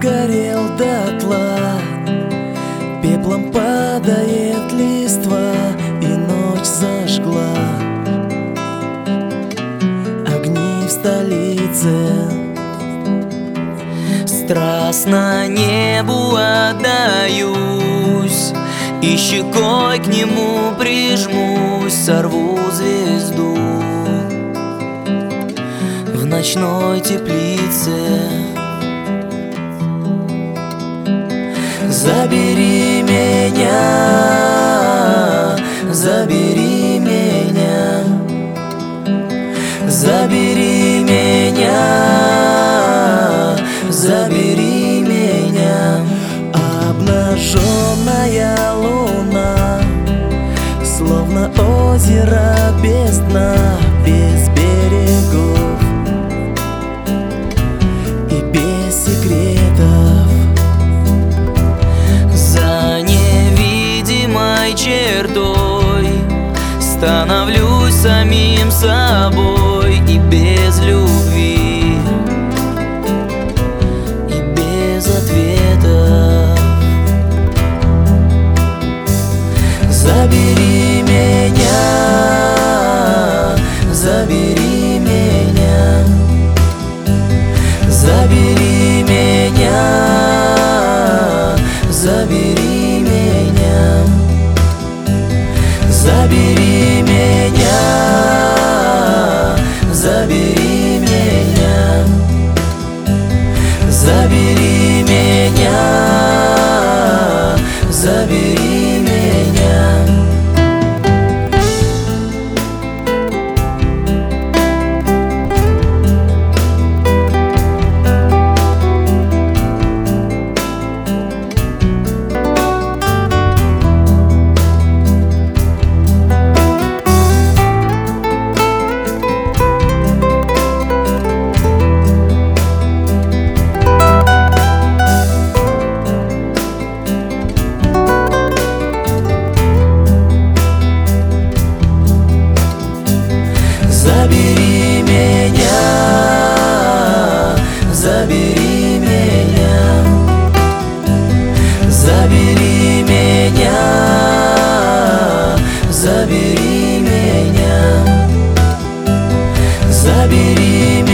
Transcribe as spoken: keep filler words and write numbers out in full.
сгорел дотла, пеплом падает листва, и ночь зажгла огни в столице. Страстно небу отдаюсь, и щекой к нему прижмусь, сорву звезду в ночной теплице. Забери меня, забери меня, забери меня, забери меня. Обнаженная луна, словно озеро без дна, без берегов и без секретов. За невидимой чертой становлюсь самим собой, и без любви, и без ответа. Забери меня, забери меня, забери меня, забери меня, забери меня, забери меня, забери меня, забери меня. Забери меня, забери меня, забери меня, забери меня, забери меня.